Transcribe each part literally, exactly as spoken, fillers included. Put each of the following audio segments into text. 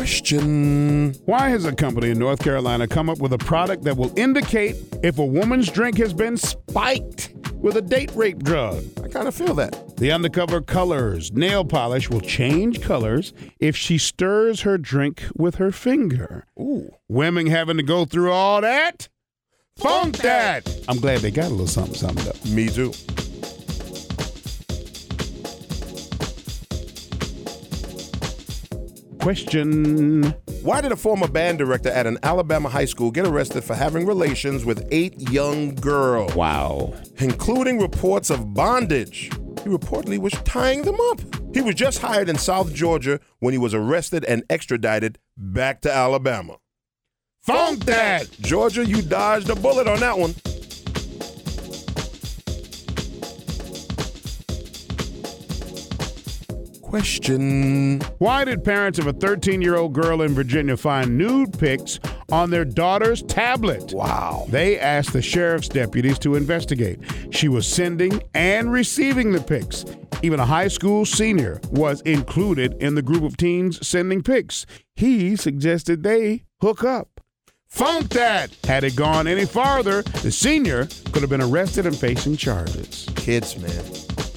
Question. Why has a company in North Carolina come up with a product that will indicate if a woman's drink has been spiked with a date rape drug? I kind of feel that. The Undercover Colors nail polish will change colors if she stirs her drink with her finger. Ooh. Women having to go through all that? Funk that! I'm glad they got a little something, something though. Me too. Question. Why did a former band director at an Alabama high school get arrested for having relations with eight young girls? Wow. Including reports of bondage. He reportedly was tying them up. He was just hired in South Georgia when he was arrested and extradited back to Alabama. Funk that! Georgia, you dodged a bullet on that one. Question. Why did parents of a thirteen-year-old girl in Virginia find nude pics on their daughter's tablet? Wow. They asked the sheriff's deputies to investigate. She was sending and receiving the pics. Even a high school senior was included in the group of teens sending pics. He suggested they hook up. Funk that! Had it gone any farther, the senior could have been arrested and facing charges. Kids, man.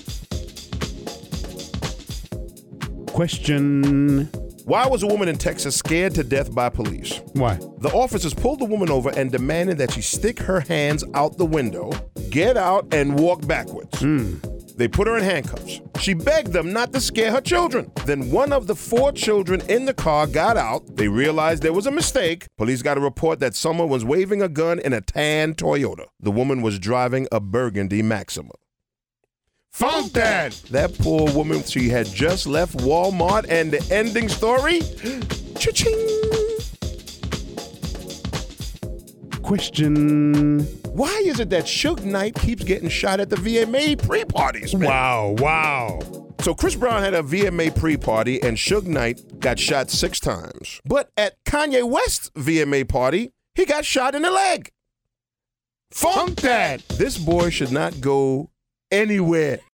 Question. Why was a woman in Texas scared to death by police? Why? The officers pulled the woman over and demanded that she stick her hands out the window, get out, and walk backwards. Mm. They put her in handcuffs. She begged them not to scare her children. Then one of the four children in the car got out. They realized there was a mistake. Police got a report that someone was waving a gun in a tan Toyota. The woman was driving a burgundy Maxima. Funk that! That poor woman, she had just left Walmart, and the ending story? Cha-ching! Question. Why is it that Suge Knight keeps getting shot at the V M A pre-parties, man? Wow, wow. So Chris Brown had a V M A pre-party, and Suge Knight got shot six times. But at Kanye West's V M A party, he got shot in the leg. Funk, Funk that! This boy should not go anywhere